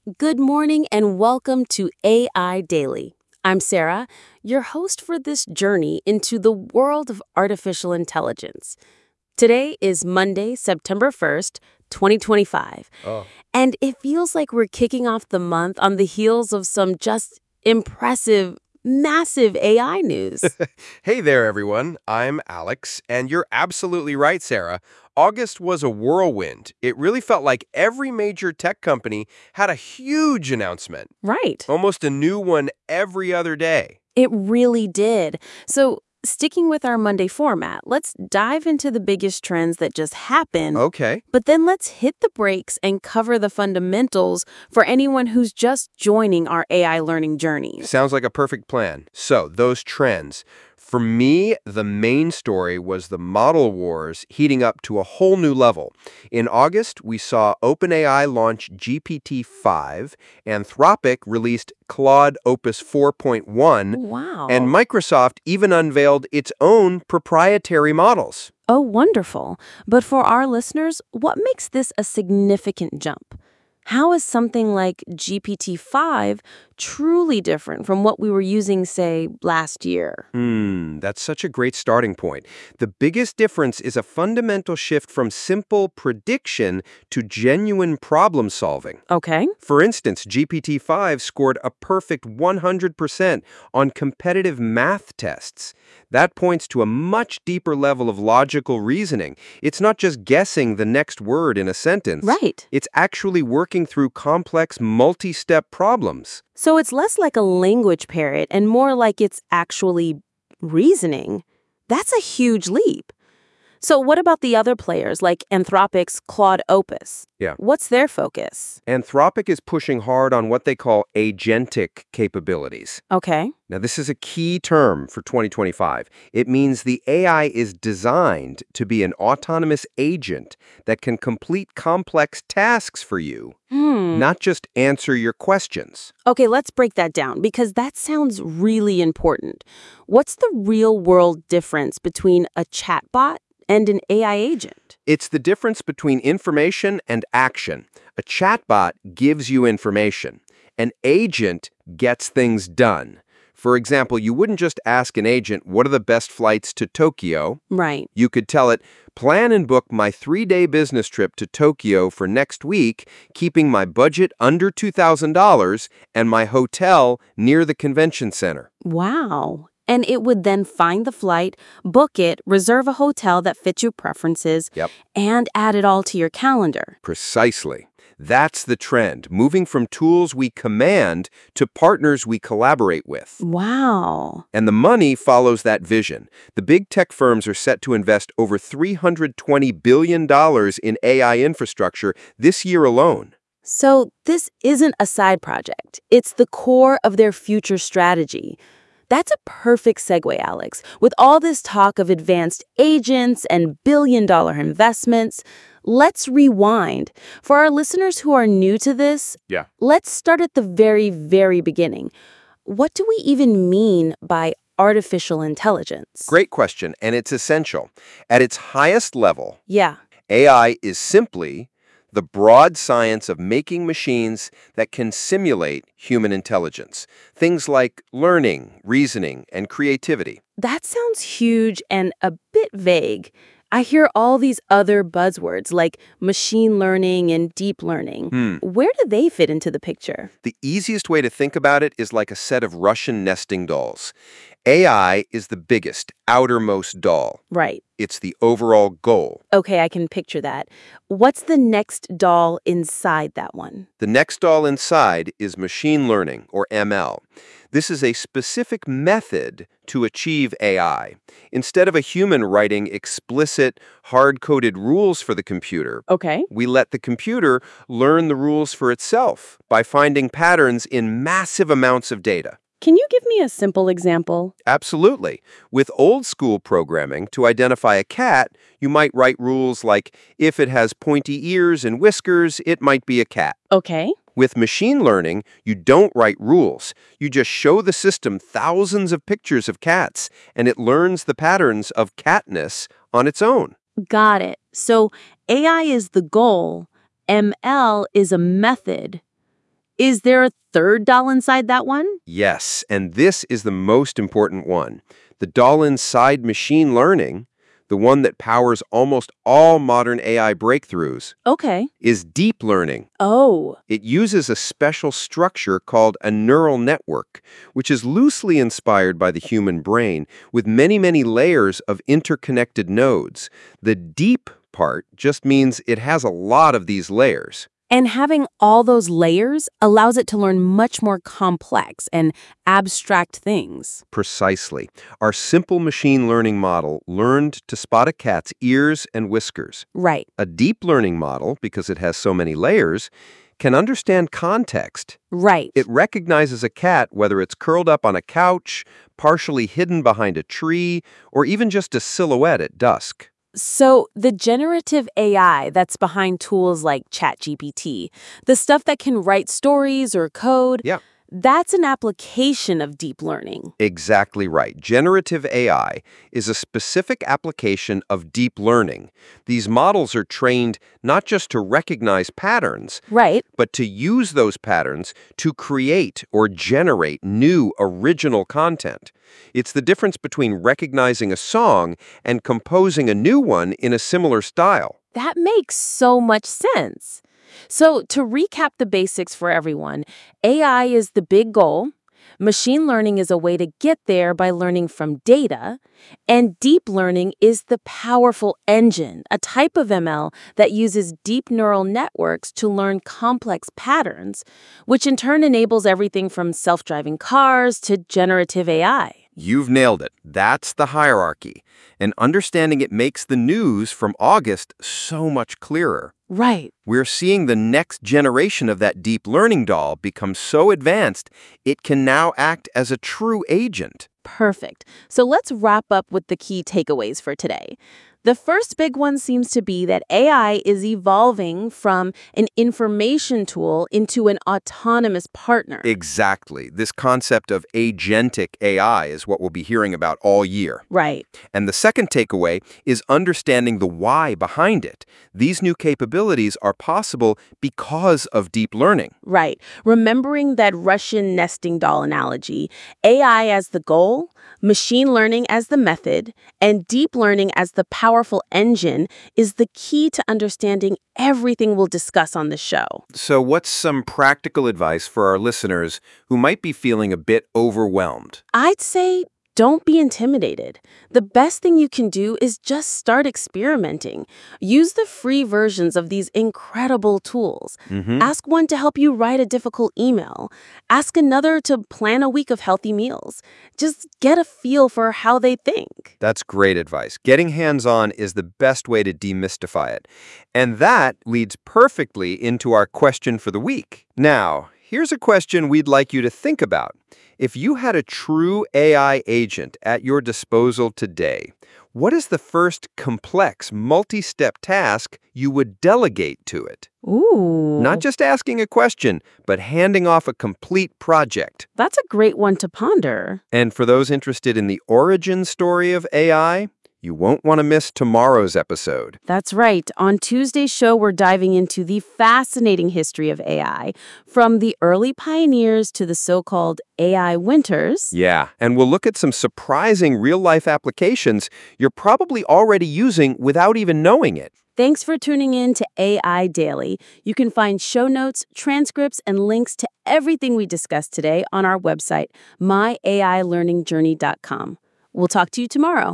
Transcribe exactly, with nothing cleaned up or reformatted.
Good morning and welcome to A I Daily. I'm Sarah, your host for this journey into the world of artificial intelligence. Today is Monday, September first, twenty twenty-five, Oh. and it feels like we're kicking off the month on the heels of some just impressive, massive A I news. Hey there, everyone. I'm Alex, and you're absolutely right, Sarah. August was a whirlwind. It really felt like every major tech company had a huge announcement, Right. almost a new one every other day. It really did. So, sticking with our Monday format, let's dive into the biggest trends that just happened. Okay. But then let's hit the brakes and cover the fundamentals for anyone who's just joining our A I learning journey. Sounds like a perfect plan. So, those trends. For me, the main story was the model wars heating up to a whole new level. In August, we saw OpenAI launch G P T five, Anthropic released Claude Opus four point one, and Wow. Microsoft even unveiled its own proprietary models. Oh, wonderful. But for our listeners, what makes this a significant jump? How is something like G P T five truly different from what we were using, say, last year? Hmm, that's such a great starting point. The biggest difference is a fundamental shift from simple prediction to genuine problem solving. Okay. For instance, G P T five scored a perfect one hundred percent on competitive math tests. That points to a much deeper level of logical reasoning. It's not just guessing the next word in a sentence. Right. It's actually working through complex multi-step problems. So it's less like a language parrot and more like it's actually reasoning. That's a huge leap. So what about the other players like Anthropic's Claude Opus? Yeah. What's their focus? Anthropic is pushing hard on what they call agentic capabilities. Okay. Now, this is a key term for twenty twenty-five. It means the A I is designed to be an autonomous agent that can complete complex tasks for you, Hmm. not just answer your questions. Okay, let's break that down because that sounds really important. What's the real world difference between a chatbot and an A I agent? It's the difference between information and action. A chatbot gives you information. An agent gets things done. For example, you wouldn't just ask an agent, what are the best flights to Tokyo? Right. You could tell it, plan and book my three-day business trip to Tokyo for next week, keeping my budget under two thousand dollars and my hotel near the convention center. Wow. And it would then find the flight, book it, reserve a hotel that fits your preferences, Yep. and add it all to your calendar. Precisely. That's the trend, moving from tools we command to partners we collaborate with. Wow. And the money follows that vision. The big tech firms are set to invest over three hundred twenty billion dollars in A I infrastructure this year alone. So this isn't a side project. It's the core of their future strategy. That's a perfect segue, Alex. With all this talk of advanced agents and billion-dollar investments, let's rewind. For our listeners who are new to this, Yeah. let's start at the very, very beginning. What do we even mean by artificial intelligence? Great question, and it's essential. At its highest level, Yeah. A I is simply the broad science of making machines that can simulate human intelligence. Things like learning, reasoning, and creativity. That sounds huge and a bit vague. I hear all these other buzzwords like machine learning and deep learning. Hmm. Where do they fit into the picture? The easiest way to think about it is like a set of Russian nesting dolls. A I is the biggest, outermost doll. Right. It's the overall goal. Okay, I can picture that. What's the next doll inside that one? The next doll inside is machine learning, or M L. This is a specific method to achieve A I. Instead of a human writing explicit, hard-coded rules for the computer, Okay. we let the computer learn the rules for itself by finding patterns in massive amounts of data. Can you give me a simple example? Absolutely. With old-school programming, to identify a cat, you might write rules like, if it has pointy ears and whiskers, it might be a cat. Okay. With machine learning, you don't write rules. You just show the system thousands of pictures of cats, and it learns the patterns of catness on its own. Got it. So A I is the goal, M L is a method. Is there a third doll inside that one? Yes, and this is the most important one. The doll inside machine learning, the one that powers almost all modern A I breakthroughs, Okay. is deep learning. Oh, It uses a special structure called a neural network, which is loosely inspired by the human brain, with many, many layers of interconnected nodes. The deep part just means it has a lot of these layers. and having all those layers allows it to learn much more complex and abstract things. Precisely. Our simple machine learning model learned to spot a cat's ears and whiskers. Right. A deep learning model, because it has so many layers, can understand context. Right. It recognizes a cat whether it's curled up on a couch, partially hidden behind a tree, or even just a silhouette at dusk. So the generative A I that's behind tools like ChatGPT, the stuff that can write stories or code, Yeah. that's an application of deep learning. Exactly right. Generative A I is a specific application of deep learning. These models are trained not just to recognize patterns, Right. but to use those patterns to create or generate new original content. It's the difference between recognizing a song and composing a new one in a similar style. That makes so much sense. So, to recap the basics for everyone, A I is the big goal. Machine learning is a way to get there by learning from data. And deep learning is the powerful engine, a type of M L that uses deep neural networks to learn complex patterns, which in turn enables everything from self-driving cars to generative A I. You've nailed it. That's the hierarchy. And understanding it makes the news from August so much clearer. Right. We're seeing the next generation of that deep learning doll become so advanced, it can now act as a true agent. Perfect. So let's wrap up with the key takeaways for today. The first big one seems to be that A I is evolving from an information tool into an autonomous partner. Exactly. This concept of agentic A I is what we'll be hearing about all year. Right. And the second takeaway is understanding the why behind it. These new capabilities are possible because of deep learning. Right. Remembering that Russian nesting doll analogy, A I as the goal, machine learning as the method, and deep learning as the powerful engine is the key to understanding everything we'll discuss on the show. So what's some practical advice for our listeners who might be feeling a bit overwhelmed? I'd say don't be intimidated. The best thing you can do is just start experimenting. Use the free versions of these incredible tools. Mm-hmm. Ask one to help you write a difficult email. Ask another to plan a week of healthy meals. Just get a feel for how they think. That's great advice. Getting hands-on is the best way to demystify it. And that leads perfectly into our question for the week. Now, here's a question we'd like you to think about. If you had a true A I agent at your disposal today, what is the first complex, multi-step task you would delegate to it? Ooh. Not just asking a question, but handing off a complete project. That's a great one to ponder. And for those interested in the origin story of A I, you won't want to miss tomorrow's episode. That's right. On Tuesday's show, we're diving into the fascinating history of A I, from the early pioneers to the so-called A I winters. Yeah, and we'll look at some surprising real-life applications you're probably already using without even knowing it. Thanks for tuning in to A I Daily. You can find show notes, transcripts, and links to everything we discussed today on our website, my A I learning journey dot com. We'll talk to you tomorrow.